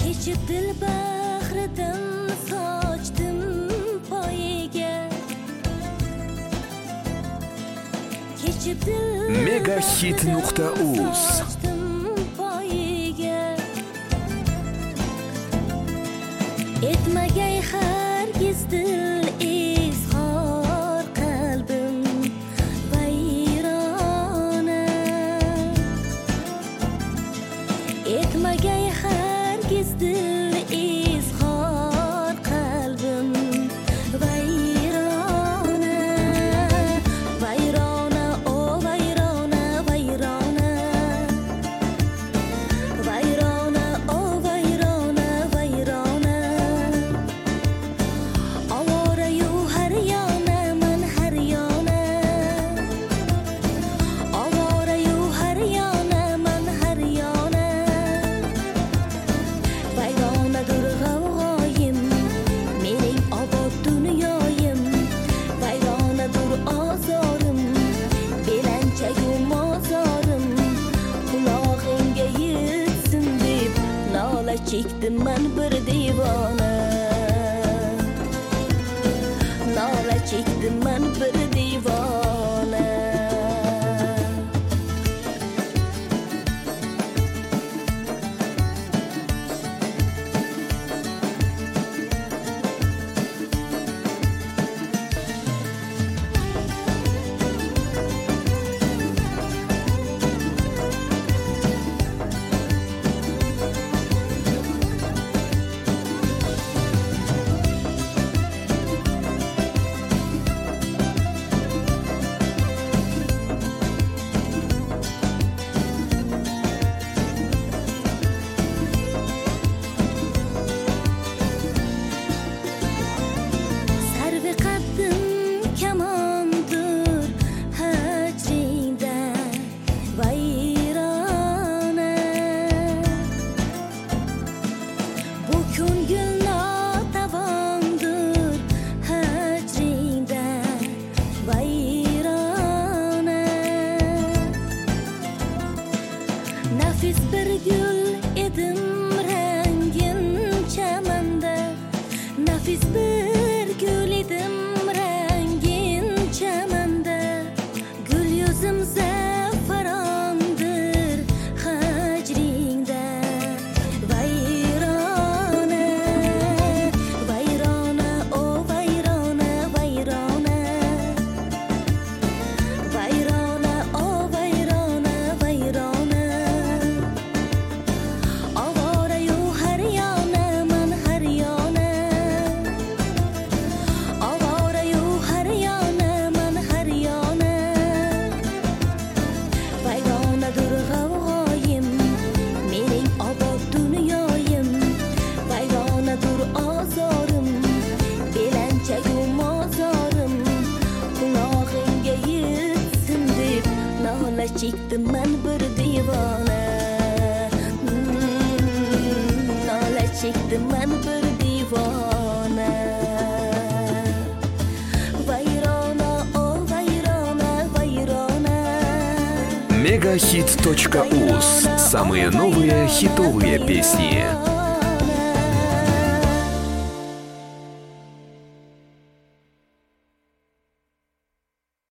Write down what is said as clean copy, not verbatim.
kechib dil bahridan sochdim poyiga, kechib dil Megahit.uz sochdim poyiga, etmagay hargiz dil izhor qalbim vayrona, etmagay hargiz dil izhor qalbim vayrona, vayrona, o vayrona, vayrona, vayrona, o vayrona, vayrona, ovora-yu har yona, man har yona, ovora-yu har yona, man har yona, vayronadur g'avg'oyim, mening obod dunyoyim, vayronadur ozorim, belanchagu mozorim, qulog'ingga yetsin deb nola chekdim man bir devona, nola chekdim man bir devona. Sarvi qaddim kamondir hajringda vayrona, bu ko'ngil notavondir hajringda vayrona, nafis bir gul edim rangin chamanda, nafis bir gul edim rangin chamanda, gul yuzim zafarondir hajringda vayrona, vayrona, o vayrona, vayrona, vayrona, o vayrona, vayrona, ovora-yu har yona, man har yona, ovora-yu har yona, man har yona, vayronadur g'avg'oyim, mening obod dunyoyim, vayronadur ozorim, belanchagu mozorim, qulog'ingga yetsin deb nola chekdim man bir devona, nola chekdim man bir devona, vayrona, o vayrona, vayrona. Megahit.uz. Самые новые хитовые песни.